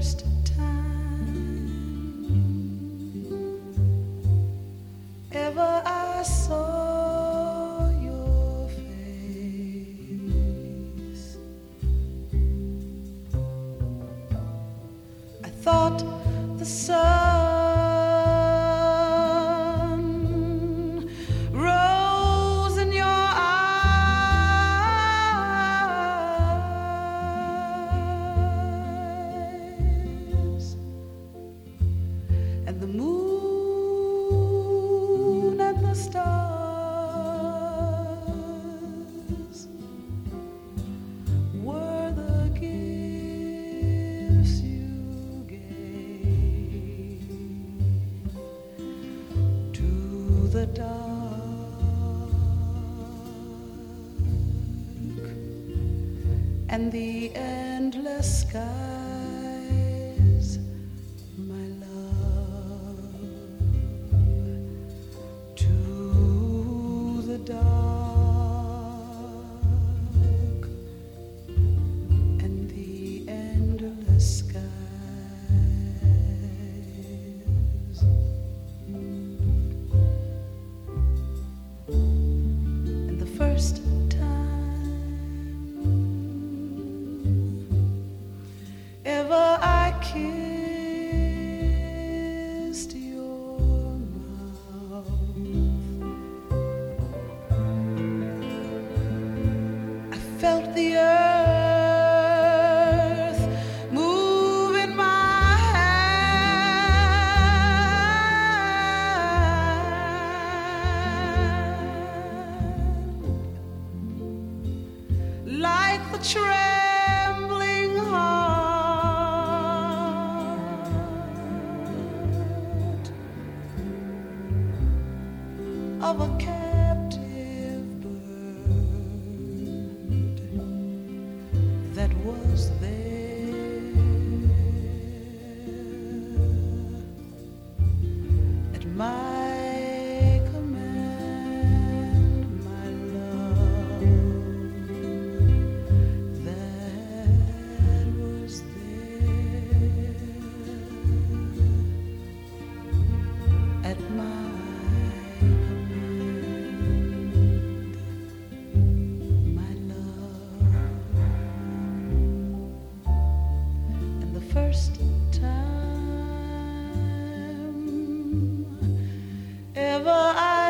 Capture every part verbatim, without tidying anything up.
first time ever I saw your face, I thought the sun rose in your eyes, and the moon and the stars were the gifts you gave to the dark and the endless skies, my love, to the dark and the endless skies. And the first ever I kissed your mouth, I felt the earth move in my hand, like the trembling heart of a captive bird that was there at my command, my love, that was there at my first time ever I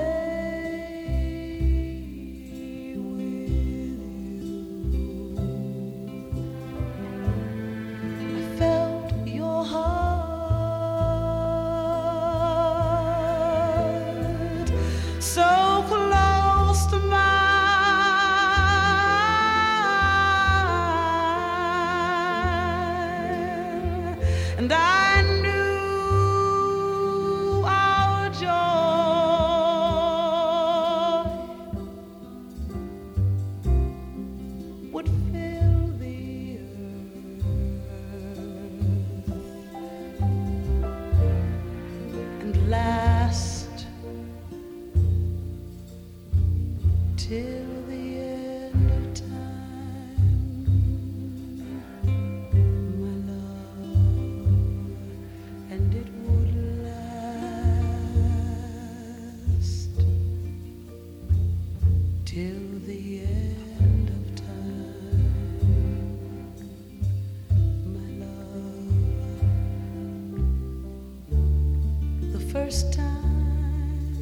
lay with you, I felt your heart so close to mine. And I knew our joy would fill the earth and last till the end of time, my love, and it would last till the end of time, my love. The first time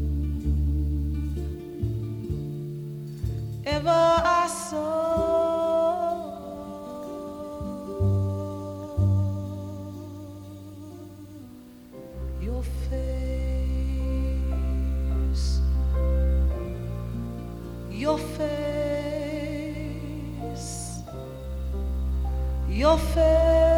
ever I saw your face, your face, your face.